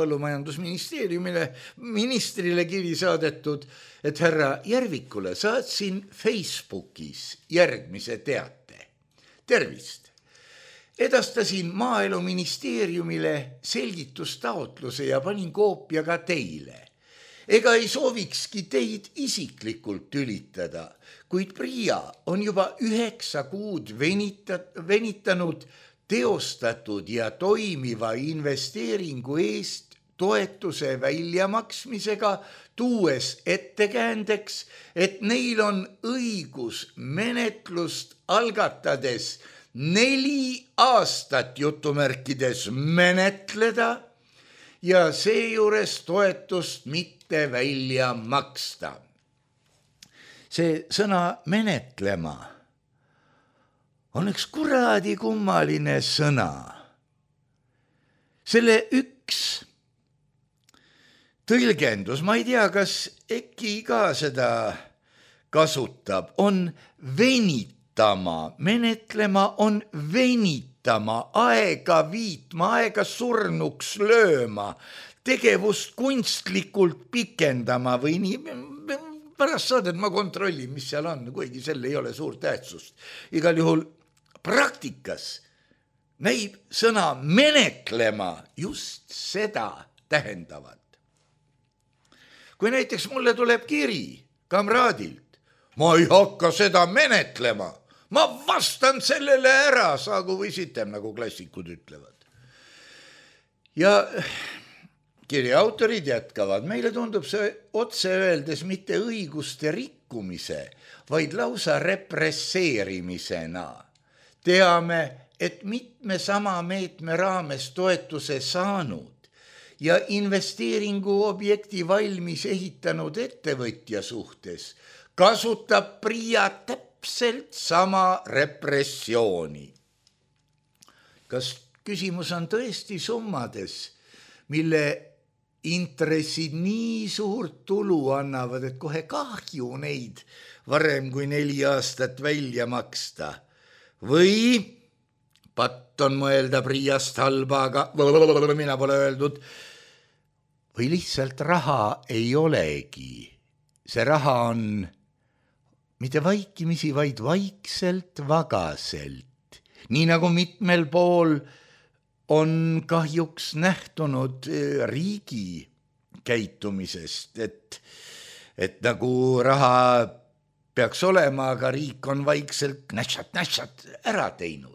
Põllumajandusministeeriumile kiri saadetud, et härra Järvikule saatsin Facebookis järgmise teate. Tervist! Edastasin Maaeluministeeriumile selgitustaotluse ja panin koopia ka teile. Ega ei soovikski teid isiklikult tülitada, kuid PRIA on juba 9 kuud venitanud teostatud ja toimiva investeeringu eest toetuse väljamaksmisega, tuues ettekäändeks, et neil on õigus menetlust algatades 4 aastat jutumärkides menetleda ja seejuures toetust mitte välja maksta. See sõna menetlema on üks kuradi kummaline sõna. Selle üks tõlgendus, ma ei tea, kas äkki ka seda kasutab, on venitama. Menetlema on venitama, aega viitma, aega surnuks lööma, tegevust kunstlikult pikendama või nii. Pärast saadet ma kontrollin, mis seal on, kuigi sel ei ole suur tähtsust. Igal juhul praktikas näib sõna menetlema just seda tähendavat. Kui näiteks mulle tuleb kiri kamraadilt, ma ei hakka seda menetlema, ma vastan sellele ära, saagu või sitem, nagu klassikud ütlevad. Ja kirja autorid jätkavad, meile tundub see otse öeldes mitte õiguste rikkumise, vaid lausa represseerimisena. Teame, et mitme sama meetme raames toetuse saanud ja investeeringu objekti valmis ehitanud ettevõtja suhtes kasutab PRIA täpselt sama repressiooni. Kas küsimus on tõesti summades, mille intressid nii suurt tulu annavad, et kohe kahju neid varem kui 4 aastat välja maksta? Või patt on mõelda PRIAst halba, aga mina pole öeldud, või lihtsalt raha ei olegi. See raha on mitte vaikimisi, vaid vaikselt vagaselt. Nii nagu mitmel pool on kahjuks nähtunud riigi käitumisest, et nagu raha peaks olema, aga riik on vaikselt näšat ära teinud.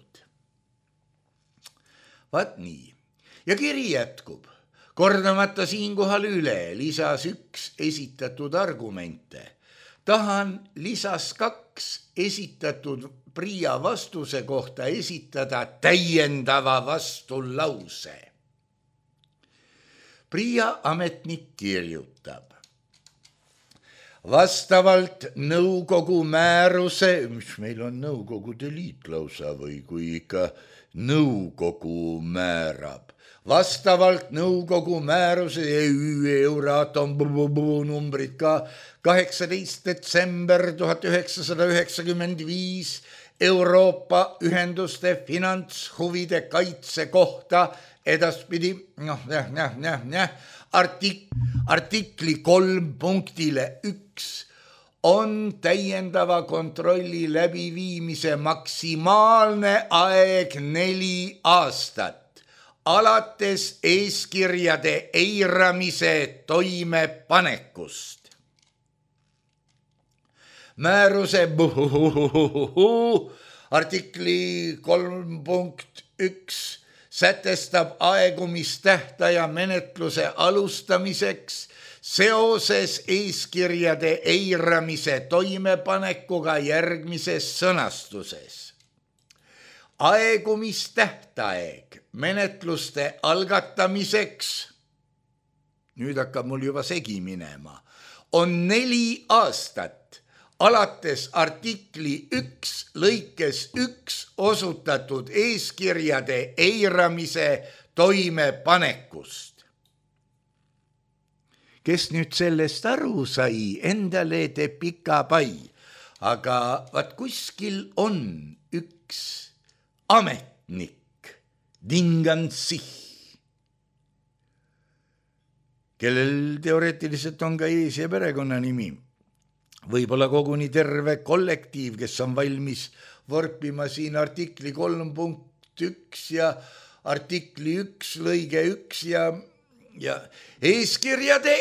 Vaat nii. Ja kiri jätkub. Kordamata siinkohal üle lisas 1 esitatud argumente. Tahan lisas 2 esitatud PRIA vastuse kohta esitada täiendava vastulause. PRIA ametnik kirjutab. Vastavalt nõukogu määruse, mis meil on nõukogude liit lausa või kui ikka nõukogu määrab, vastavalt nõukogu määruse Euratom numbrid ka 18. detsember 1995 Euroopa ühenduste finantshuvide kaitse kohta edaspidi artikli 3 punktile 1 on täiendava kontrolli läbiviimise maksimaalne aeg 4 aastat alates eeskirjade eiramise toimepanekust. Määruse artikli 3 punkt 1 sätestab aegumistähtaja menetluse alustamiseks seoses eeskirjade eiramise toimepanekuga järgmises sõnastuses. Aegumistähtaeg menetluste algatamiseks, nüüd hakkab mul juba segi minema, on 4 aastat alates artikli 1 lõikes 1 osutatud eeskirjade eiramise toimepanekust. Kes nüüd sellest aru sai, endale teeb pika pai, aga vaat kuskil on üks ametnik, Dingansih, kellel teoreetiliselt on ka ees- ja perekonnanimi. Võib-olla koguni terve kollektiiv, kes on valmis vorpima siin artikli 3 punkt 1 ja artikli 1 lõige 1 ja eeskirjade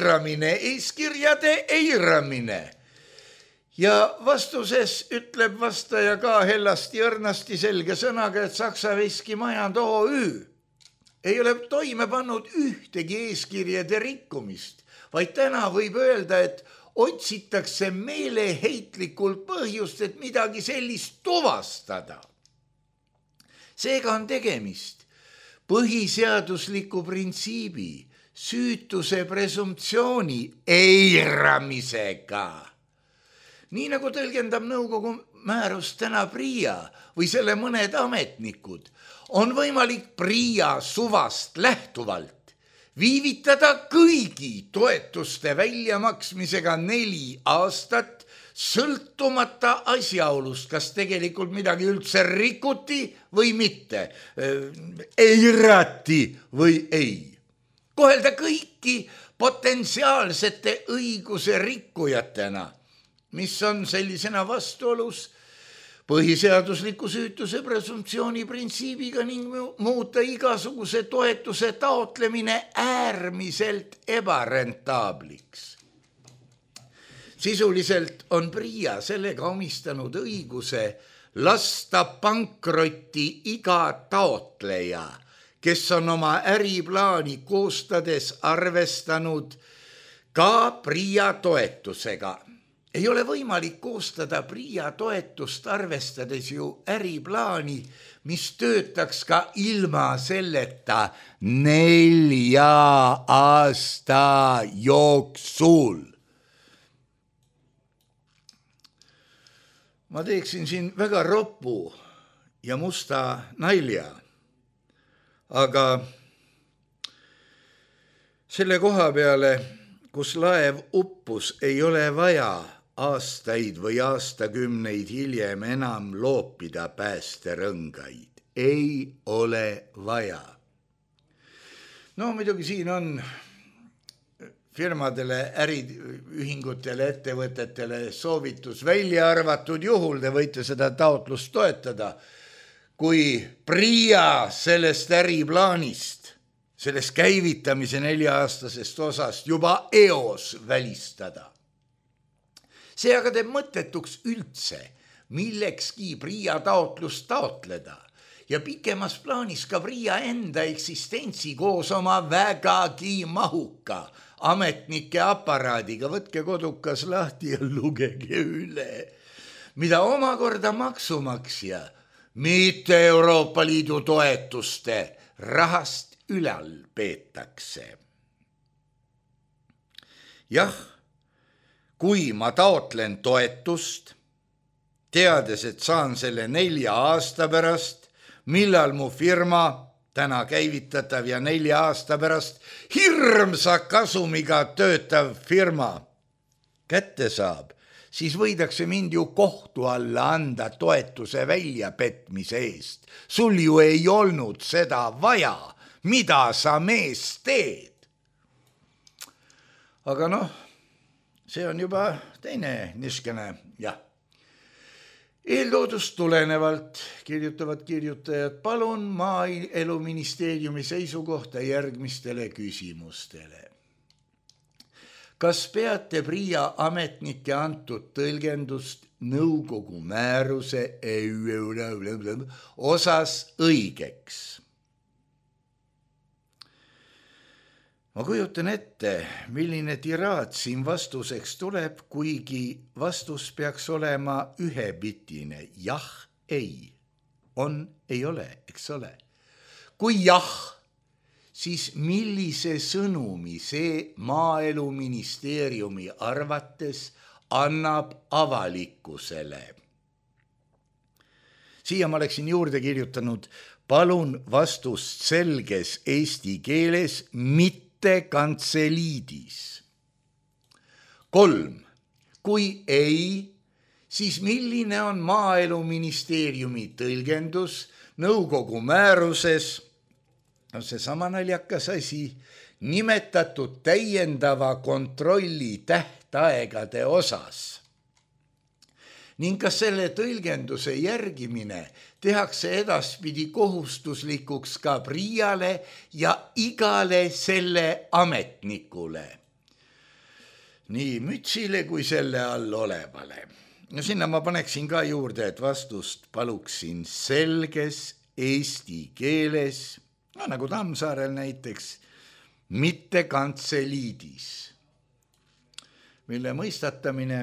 eiramine. Ja vastuses ütleb vastaja ka hellasti õrnasti selge sõnaga, et Saksa Veskimajand OÜ ei ole toime pannud ühtegi eeskirjade rikkumist, vaid täna võib öelda, et otsitakse meeleheitlikult põhjust, et midagi sellist tuvastada. Seega on tegemist põhiseadusliku printsiibi süütuse presumptsiooni eiramisega. Nii nagu tõlgendab nõukogu määrust täna PRIA või selle mõned ametnikud, on võimalik PRIA suvast lähtuvalt viivitada kõigi toetuste väljamaksmisega 4 aastat, sõltumata asjaolust, kas tegelikult midagi üldse rikuti või mitte, eirati või ei. Kohelda kõiki potentsiaalsete õiguse rikkujatena, mis on sellisena vastuolus põhiseadusliku süütuse presumptsiooni printsiibiga ning muuta igasuguse toetuse taotlemine äärmiselt ebarentaabliks. Sisuliselt on PRIA sellega omistanud õiguse lasta pankrotti iga taotleja, kes on oma äriplaani koostades arvestanud ka PRIA toetusega. Ei ole võimalik koostada PRIA toetust arvestades ju äriplaani, mis töötaks ka ilma selleta 4 aasta jooksul. Ma teeksin siin väga roppu ja musta nalja, aga selle koha peale, kus laev uppus, ei ole vaja aastaid või aastakümneid hiljem enam loopida päästerõngaid. Ei ole vaja. No muidugi siin on firmadele, äriühingutele, ettevõtetele soovitus välja arvatud juhul, te võite seda taotlust toetada, kui PRIA sellest äriplaanist, sellest käivitamise 4-aastasest osast juba eos välistada. See aga teeb mõttetuks üldse, millekski PRIA taotlust taotleda ja pikemas plaanis ka PRIA enda eksistentsi koos oma vägagi mahuka ametnike aparaadiga, võtke kodukas lahti ja lugege üle, mida omakorda maksumaksja, mitte Euroopa Liidu toetuste rahast ülal peetakse. Jah, kui ma taotlen toetust, teades, et saan selle 4 aasta pärast, millal mu firma täna käivitatav ja 4 aasta pärast hirmsa kasumiga töötav firma kätte saab, siis võidakse mind ju kohtu alla anda toetuse väljapetmise eest. Sul ju ei olnud seda vaja, mida sa mees teed. Aga see on juba teine niskene, jah. Eeltoodust tulenevalt kirjutavad kirjutajad, palun Maaeluministeeriumi seisukohta järgmistele küsimustele. Kas peate PRIA ametnike antud tõlgendust nõukogu määruse osas õigeks? Ma kujutan ette, milline tiraad siin vastuseks tuleb, kuigi vastus peaks olema ühebitine. Jah, ei. On, ei ole, eks ole. Kui jah, siis millise sõnumi see Maaeluministeeriumi arvates annab avalikkusele? Siia ma oleksin juurde kirjutanud, palun vastust selges eesti keeles, mitte kantseliidis. 3. Kui ei, siis milline on Maaeluministeeriumi tõlgendus nõukogu määruses, seesama naljakas asi, nimetatud täiendava kontrolli tähtaegade osas? Ning kas selle tõlgenduse järgimine tehakse edaspidi kohustuslikuks ka PRIAle ja igale selle ametnikule? Nii mütsile kui selle all olevale. Sinna ma paneksin ka juurde, et vastust paluksin selges eesti keeles, nagu Tammsaarel näiteks, mitte kantseliidis, mille mõistatamine,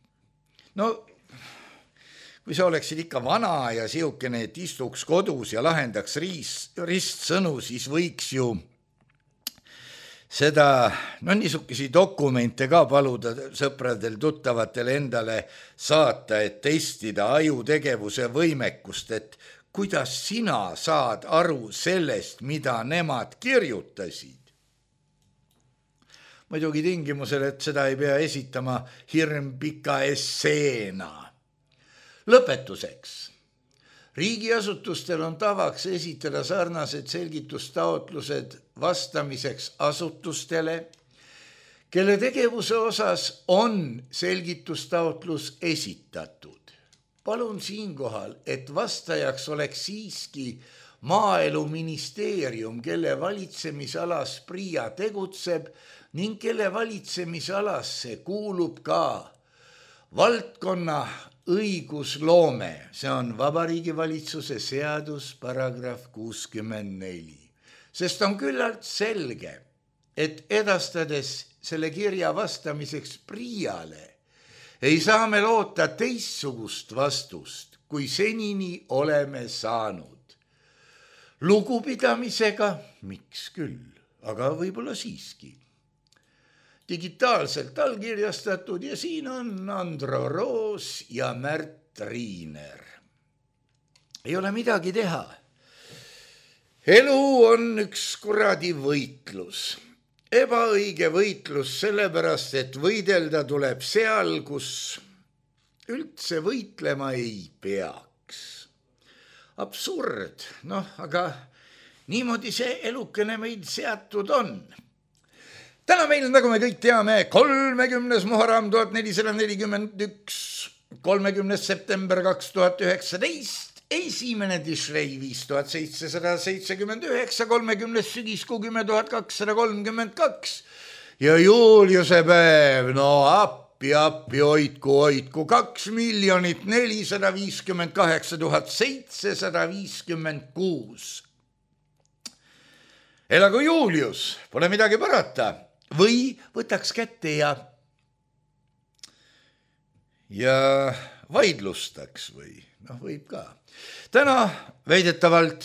kui sa oleksid ikka vana ja siukene, et istuks kodus ja lahendaks ristsõnu, siis võiks ju seda, niisugisi dokumente ka paluda sõpradel, tuttavatel endale saata, et testida ajutegevuse võimekust, et kuidas sina saad aru sellest, mida nemad kirjutasid. Muidugi tingimusel, et seda ei pea esitama hirmpika esseena. Lõpetuseks. Riigiasutustel on tavaks esitada sarnased selgitustaotlused vastamiseks asutustele, kelle tegevuse osas on selgitustaotlus esitatud. Palun siinkohal, et vastajaks oleks siiski Maaeluministeerium, kelle valitsemisalas PRIA tegutseb ning kelle valitsemisalasse kuulub ka valdkonna õigusloome, see on Vabariigi Valitsuse seadus paragrahv 64. Sest on küllalt selge, et edastades selle kirja vastamiseks PRIAle ei saa me loota teistsugust vastust, kui senini oleme saanud. Lugupidamisega, miks küll, aga võib-olla siiski. Digitaalselt allkirjastatud ja siin on Andro Roos ja Märt Riiner. Ei ole midagi teha. Elu on üks kuradi võitlus. Ebaõige võitlus sellepärast, et võidelda tuleb seal, kus üldse võitlema ei peaks. Absurd, aga niimoodi see elukene meid seatud on. Täna meil, nagu me kõik teame, 30. Muharram 1441, 30. september 2019, 1. Tishrei 5779, 30. sügiskuu 10232 ja Juliuse päev, appi, hoidku, 2 458 756. Elagu Julius, pole midagi parata. Või võtaks kätte ja vaidlustaks või, võib ka. Täna väidetavalt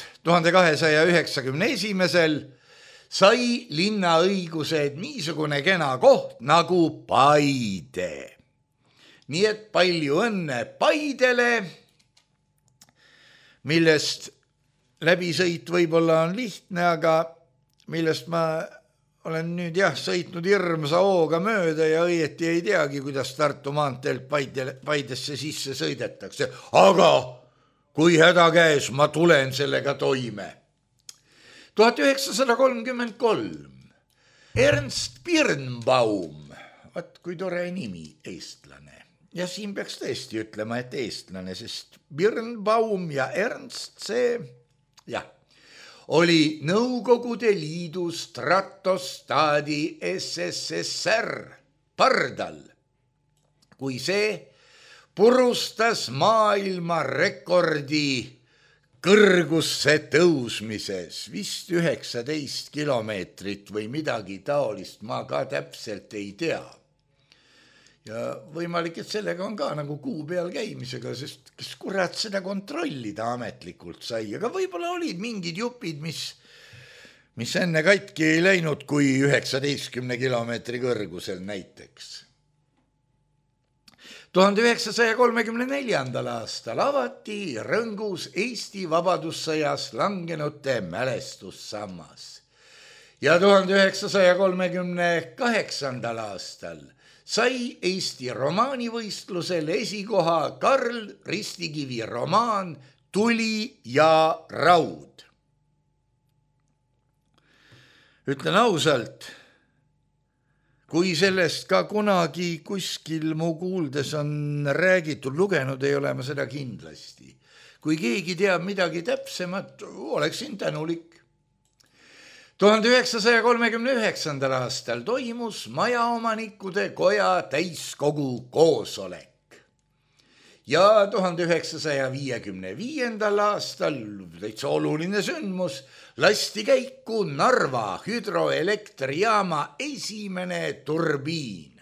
1291. sai linnaõigused niisugune kena koht nagu Paide. Nii et palju õnne Paidele, millest läbisõit võib-olla on lihtne, aga millest ma olen nüüd sõitnud hirmsa hooga mööda ja õieti ei teagi, kuidas Tartu maanteelt Paidesse sisse sõidetakse. Aga kui häda käes, ma tulen sellega toime. 1933. Ernst Birnbaum, vaat kui tore nimi, eestlane. Ja siin peaks tõesti ütlema, et eestlane, sest Birnbaum ja Ernst, see, oli Nõukogude Liidu stratostaadi SSSR pardal, kui see purustas maailma rekordi kõrgusse tõusmises, vist 19 kilomeetrit või midagi taolist, ma ka täpselt ei tea. Ja võimalik, et sellega on ka nagu kuu peal käimisega, sest kes kurat seda kontrollida ametlikult sai, aga võib-olla olid mingid jupid, mis enne katki ei läinud kui 19 kilomeetri kõrgusel näiteks. 1934. aastal avati Rõngus Eesti Vabadussõjas langenute mälestussammas ja 1938. aastal sai Eesti romaanivõistlusel esikoha Karl Ristikivi romaan Tuli ja raud. Ütlen ausalt, kui sellest ka kunagi kuskil mu kuuldes on räägitud, lugenud ei ole ma seda kindlasti. Kui keegi teab midagi täpsemat, oleksin tänulik. 1939. aastal toimus majaomanikude koja täiskogu koosolek ja 1955. aastal täitsa oluline sündmus lasti käiku Narva hüdroelektrijaama esimene turbiin.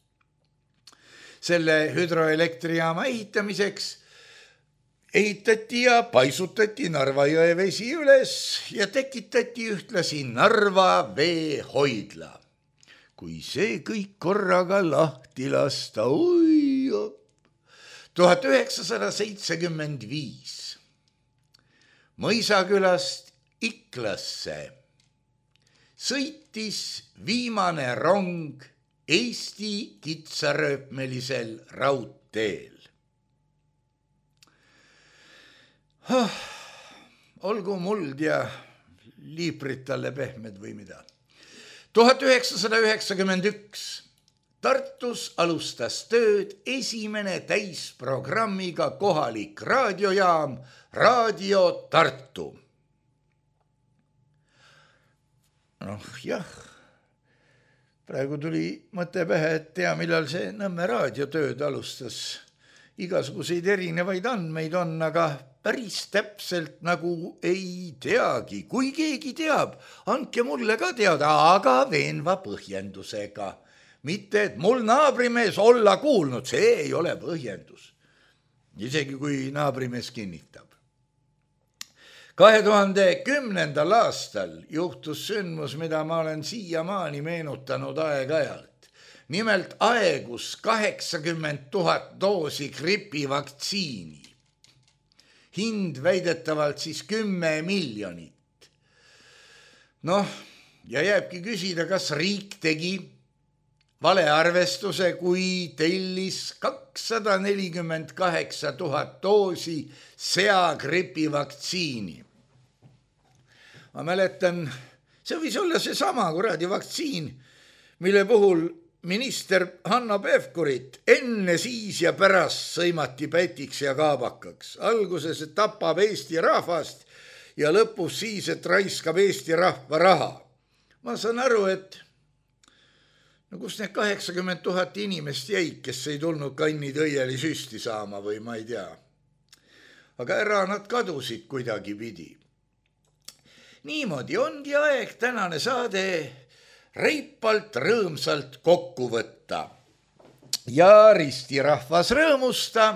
Selle hüdroelektrijaama ehitamiseks ehitati ja paisutati Narva jõe vesi üles ja tekitati ühtlasi Narva veehoidla. Kui see kõik korraga lahti lasta, 1975 Mõisakülast Iklasse sõitis viimane rong Eesti kitsarööpmelisel raudteel. Olgu muld ja liiprid talle pehmed või mida. 1991 Tartus alustas tööd esimene täisprogrammiga kohalik raadiojaam Raadio Tartu. Praegu tuli mõte pähe, et tea, millal see Nõmme raadiotööd alustas. Igasuguseid erinevaid andmeid on, aga päris täpselt nagu ei teagi. Kui keegi teab, andke mulle ka teada, aga veenva põhjendusega. Mitte, et mul naabrimees olla kuulnud, see ei ole põhjendus. Isegi kui naabrimees kinnitab. 2010. aastal juhtus sündmus, mida ma olen siiamaani meenutanud aeg-ajalt. Nimelt aegus 80 000 doosi gripivaktsiini. Hind väidetavalt siis 10 miljonit. Ja jääbki küsida, kas riik tegi valearvestuse, kui tellis 248 000 doosi seagripivaktsiini. Ma mäletan, see võis olla see sama kuradi vaktsiin, mille puhul minister Hanno Pevkurit enne, siis ja pärast sõimati pätiks ja kaabakaks. Alguses, et tapab Eesti rahvast ja lõpus siis, et raiskab Eesti rahva raha. Ma saan aru, et kus need 80 000 inimest jäid, kes ei tulnud kannid õieli süsti saama või ma ei tea. Aga ära nad kadusid kuidagi pidi. Niimoodi ongi aeg tänane saade reipalt rõõmsalt kokku võtta ja ristirahvas rõõmusta.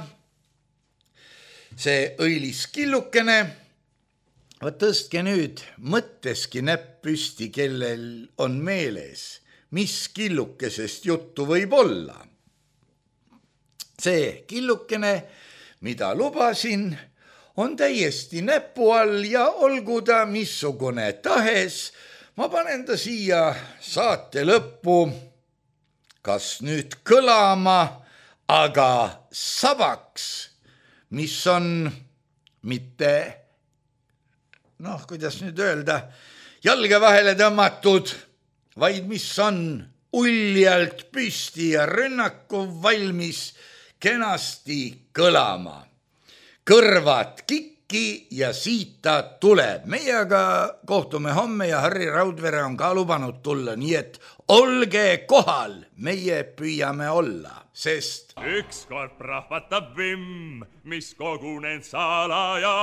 See õilis killukene, tõstke nüüd mõtteski näpp püsti, kellel on meeles, mis killukesest juttu võib olla. See killukene, mida lubasin, on täiesti näpu all ja olgu ta missugune tahes, ma panen ta siia saate lõppu, kas nüüd kõlama, aga sabaks, mis on mitte, kuidas nüüd öelda, jalge vahele tõmmatud, vaid mis on uljalt püsti ja rünnaku valmis kenasti kõlama. Kõrvad kikki ja siit ta tuleb. Meiega kohtume homme ja Harri Raudvere on ka lubanud tulla, nii et olge kohal, meie püüame olla, sest ükskord prahvatab vimm, mis kogunen salaja.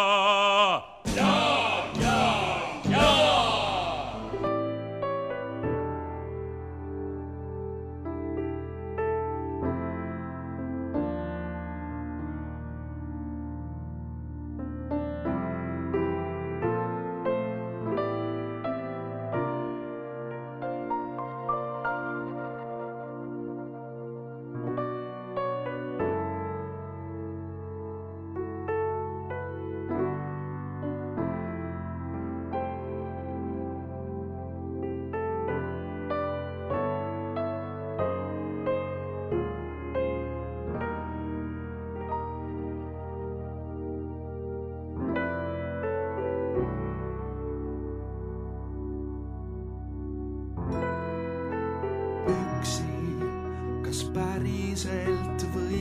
päriselt või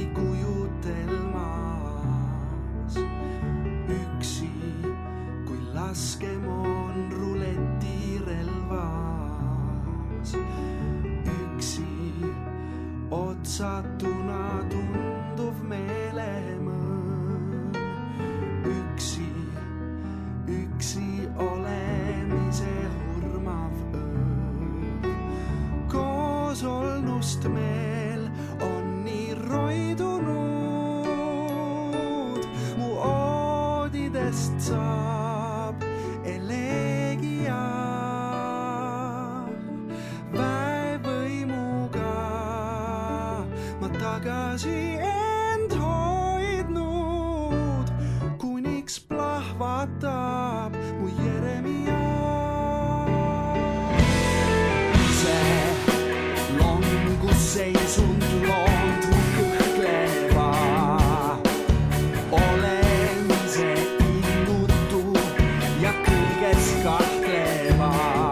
kujutelmas. Üksi kui laskemoon ruletirelvas. Üksi otsatuna tunduv meelemõõn. Üksi olemise hurmav ööv. Koos olnust meel on nii roidunud. Mu oodidest saab elegia. Väevõimuga ma tagasi end hoidnud, kuniks plahvatab mu Jeremia. Seisund loond mu kõhkleva, olemise innutu ja kõiges kahtleva.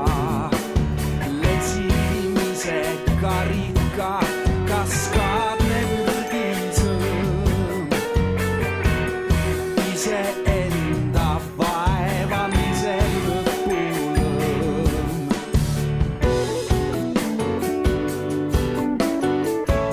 Letsimise karika kaskaadne võrdisõm, iseenda vaevamise lõpulõm.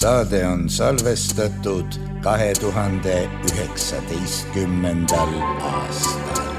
saade on salvestatud 2019. aastal.